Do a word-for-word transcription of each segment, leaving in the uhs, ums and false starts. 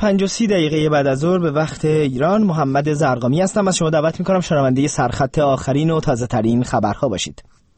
پنج و سی دقیقه بعد از ظهر به وقت ایران، محمد زرقامی هستم. از شما دعوت میکنم شنونده سرخط آخرین و تازه ترین خبرها باشید.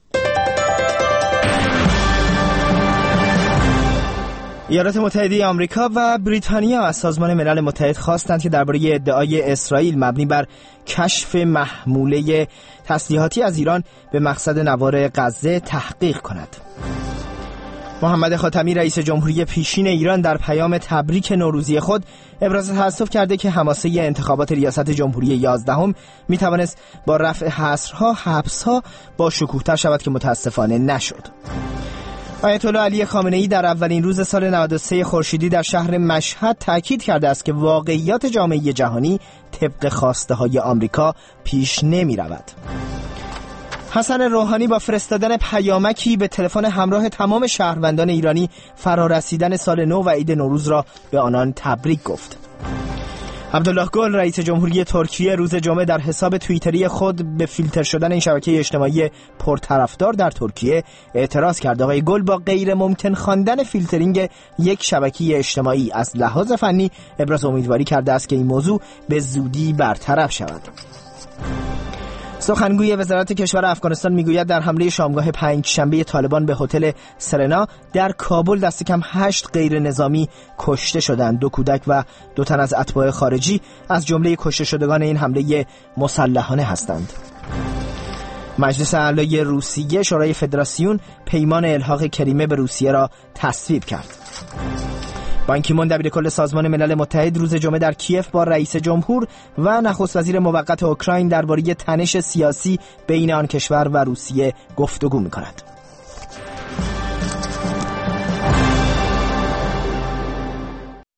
ایالات متحده آمریکا و بریتانیا از سازمان ملل متحد خواستند که درباره ادعای اسرائیل مبنی بر کشف محموله تسلیحاتی از ایران به مقصد نوار غزه تحقیق کند. محمد خاتمی رئیس جمهوری پیشین ایران در پیام تبریک نوروزی خود ابراز تأسف کرده که حماسه انتخابات ریاست جمهوری یازدهم می توانست با رفع حصرها، حبسها با شکوه‌تر شود که متاسفانه نشد. آیت الله علی خامنه‌ای در اولین روز سال نود و سه خورشیدی در شهر مشهد تاکید کرده است که واقعیات جامعه جهانی طبق خواسته های آمریکا پیش نمی رود. حسن روحانی با فرستادن پیامکی به تلفن همراه تمام شهروندان ایرانی فرارسیدن سال نو و عید نوروز را به آنان تبریک گفت. عبدالله گل رئیس جمهوری ترکیه روز جمعه در حساب توییتری خود به فیلتر شدن این شبکه اجتماعی پرطرفدار در ترکیه اعتراض کرد. آقای گل با غیر ممکن خواندن فیلترینگ یک شبکه اجتماعی از لحاظ فنی ابراز امیدواری کرده است که این موضوع به زودی برطرف شود. سخنگوی وزارت کشور افغانستان میگوید در حمله شامگاه پنج شنبه طالبان به هتل سرنا در کابل دست کم هشت غیر نظامی کشته شدند. دو کودک و دو تن از اتباع خارجی از جمله کشته شدگان این حمله مسلحانه هستند. مجلس اعلی روسیه شورای فدراسیون پیمان الحاق کریمه به روسیه را تصویب کرد. بان کی مون دبیرکل سازمان ملل متحد روز جمعه در کیف با رئیس جمهور و نخست وزیر موقت اوکراین درباره تنش سیاسی بین آن کشور و روسیه گفتگو می‌کند.